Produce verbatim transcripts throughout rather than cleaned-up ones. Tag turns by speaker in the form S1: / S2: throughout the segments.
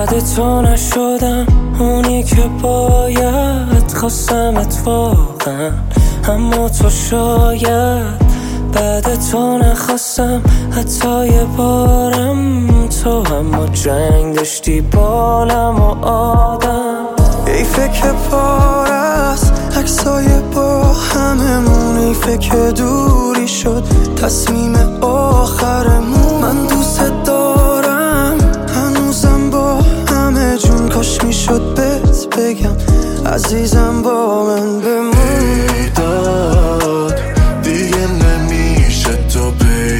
S1: بعد تو نشدم اونی که باید، خواستمت واقعا اما تو شاید بعد تو نخواستم حتی یه بارم تو، اما جنگ داشتی بالم و آدم.
S2: ای فکر پار است عکسای با هممون، ای فکر دوری شد تصمیم آخرمون. من دوست دارم هنوزم با همه جون، کاش میشد بهت بگم عزیزم با من بمون.
S3: بیداد دیگه نمیشه تو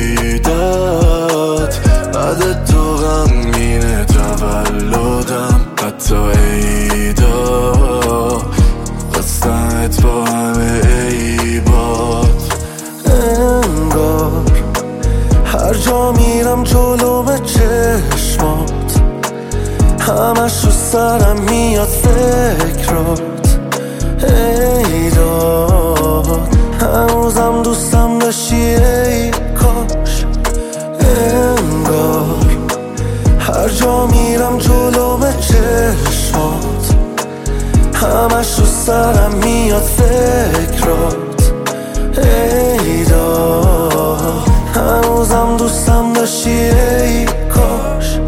S3: پیدات، بعد تو غمگینه تولدم حتی عیدا، خواستمت با همه عیبات.
S2: انگار هر جا میرم جلوم چشمات، همش رو سرم میاد فکرات. ای داد هنوزم دوستم داشتی ای کاش. انگار هر جا میرم جلوم چشمات، همش رو سرم میاد فکرات. ای داد هنوزم دوستم داشتی ای کاش.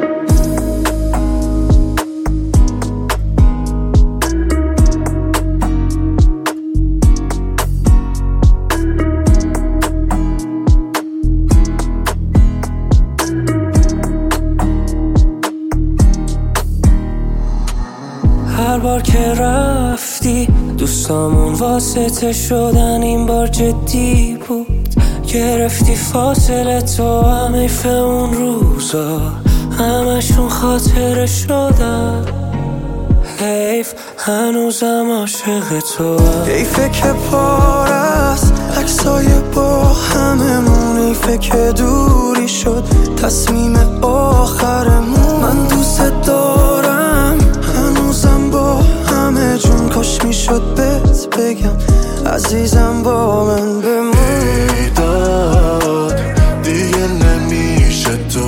S1: هر بار که رفتی دوستامون واسطه شدن، این بار جدی بود. گرفتی فاصله تو، هم حیف اون روزا همشون خاطره شدن. حیف هنوزم عاشق تو.
S2: ای فکر پار است عکسای با هممون، ای فکر دوری شد تصمیم آخرمون. من دوست دارم هنوزم با همه جون، کاش میشد بهت بگم عزیزم با من بمون.
S3: بیداد دیگه نمیشه تو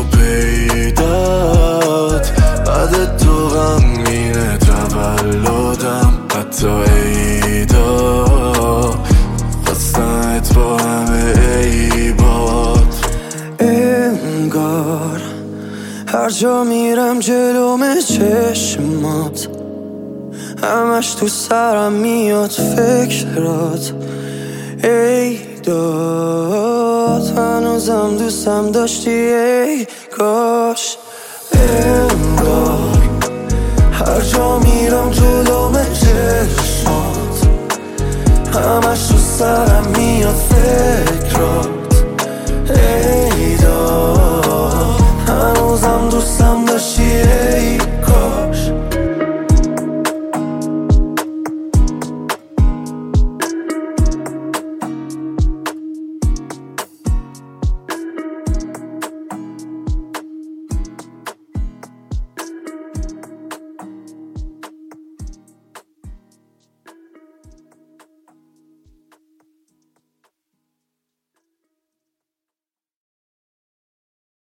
S3: پیدات، بعد تو غمگینه تولدم حتی عیدا، خواستمت با همه عیبات.
S2: انگار هر جا میرم جلوم چشمات، همش تو سرم میاد فکرات. ای داد هنوزم دوستم داشتی ای کاش. انگار هر جا میرم جلوم چشمات، همش تو سرم میاد فکرات.